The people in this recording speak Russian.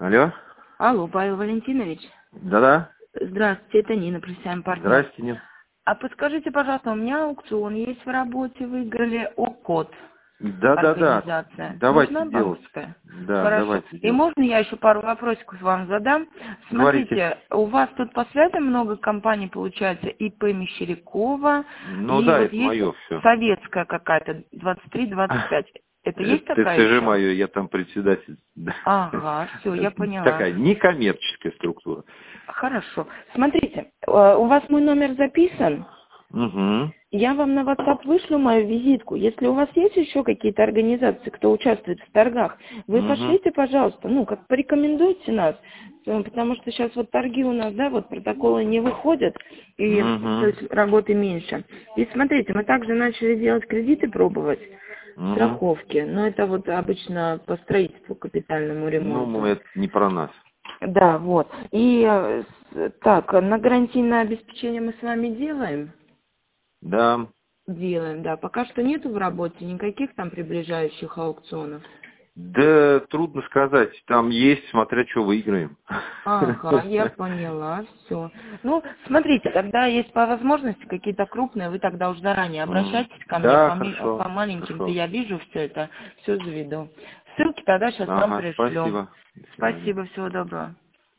Алло. Алло, Павел Валентинович. Да-да. Здравствуйте, это Нина, профессиональный партнер. Здрасте, Нина. А подскажите, пожалуйста, у меня аукцион есть в работе, выиграли ОКОД. Да-да-да. Организация. Давайте Нужна делать. банковская? Да, Хорошо. давайте И делать. можно я еще пару вопросиков вам задам? Говорите. Смотрите, у вас тут по связям много компаний получается, ИП Мещерякова, Ну и да, вот это есть мое все. советская какая-то, 23-25. Это есть такая Это же еще? мое, я там председатель. Ага, все, я поняла. Такая некоммерческая структура. Хорошо. Смотрите, у вас мой номер записан. Угу. Я вам на WhatsApp вышлю мою визитку. Если у вас есть еще какие-то организации, кто участвует в торгах, вы пошлите, пожалуйста, как порекомендуйте нас, потому что сейчас вот торги у нас, да, вот протоколы не выходят, и то есть работы меньше. И смотрите, мы также начали делать кредиты, пробовать, страховки, но это вот обычно по строительству, капитальному ремонту. Ну, это не про нас. Да, вот. И так, на гарантийное обеспечение мы с вами делаем? Да. Делаем, да. Пока что нету в работе никаких там приближающих аукционов. Да, трудно сказать. Там есть, смотря что выиграем. Ага, я поняла, все. Ну, смотрите, тогда есть по возможности какие-то крупные, вы тогда уже заранее обращайтесь ко мне, Да, по хорошо. маленьким-то я вижу все это, все заведу. Ссылки тогда сейчас вам Ага, пришлю. спасибо. До свидания. Спасибо, всего доброго.